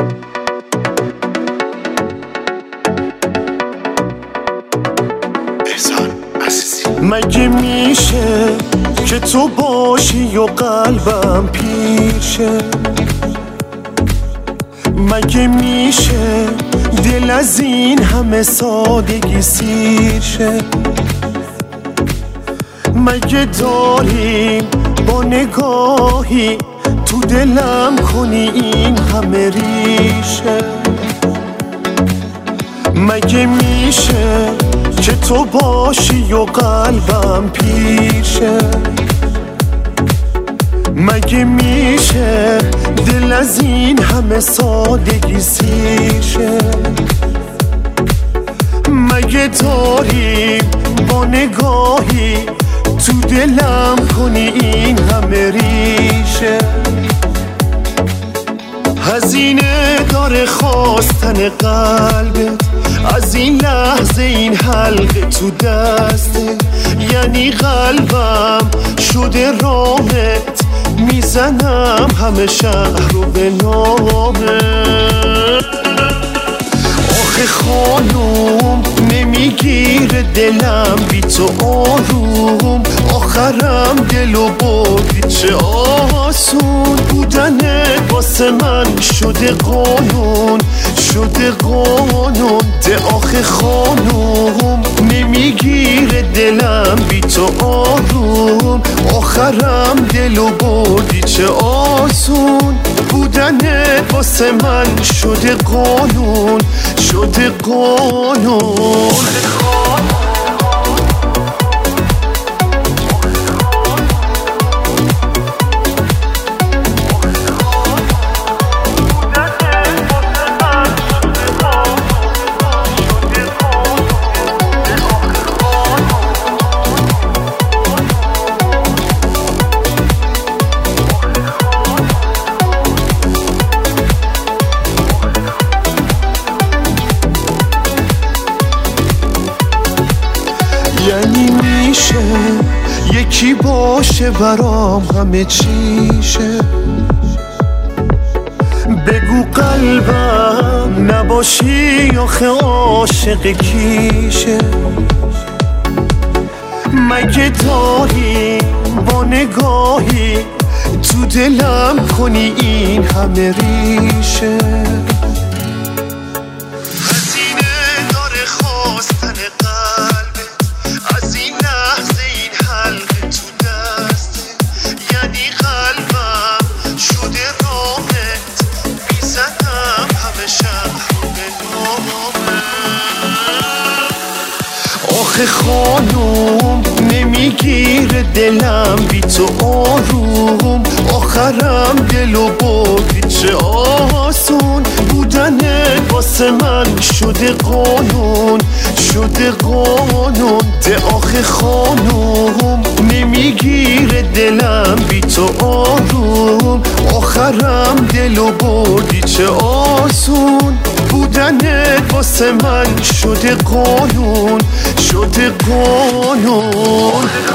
مگه میشه که تو باشی و قلبم پیر شه؟ مگه میشه دل از این همه سادگی سیر شه؟ مگه داریم با نگاهی تو دلم کنی این همه ریشه؟ مگه میشه که تو باشی و قلبم پیر شه؟ مگه میشه دل از این همه سادگی سیر شه؟ مگه داریم با نگاهی تو دلم کنی این همه ریشه؟ هزینه داره خواستن قلبت از این لحظه این حلقه تو دسته، یعنی قلبم شده رامت، میزنم همه شهر رو به نامت. آخه خانوم نمیگیره دلم بی تو آروم، آخرم دلو بردی چه آسون، بودنت واسه من شده قانون، شده قانون. ده آخه خانوم نمیگیره دلم بی تو آروم، آخرم دلو بردی چه آسون، بودنت واسه من شده قانون، شده قانون. یعنی میشه یکی باشه برام همه چیشه؟ بگو قلبم نباشی آخه عاشق کیشه؟ مگه داری با نگاهی تو دلم کنی این همه ریشه؟ آخه خانوم نمیگیره دلم بی تو آروم، آخرم دلو بردی چه آسون، بودنت واسه من شده قانون، شده قانون. ده آخه خانوم نمیگیره دلم بی تو آروم، آخرم دلو بردی چه آسون، بودنت واسه من شده قانون، شده قانون.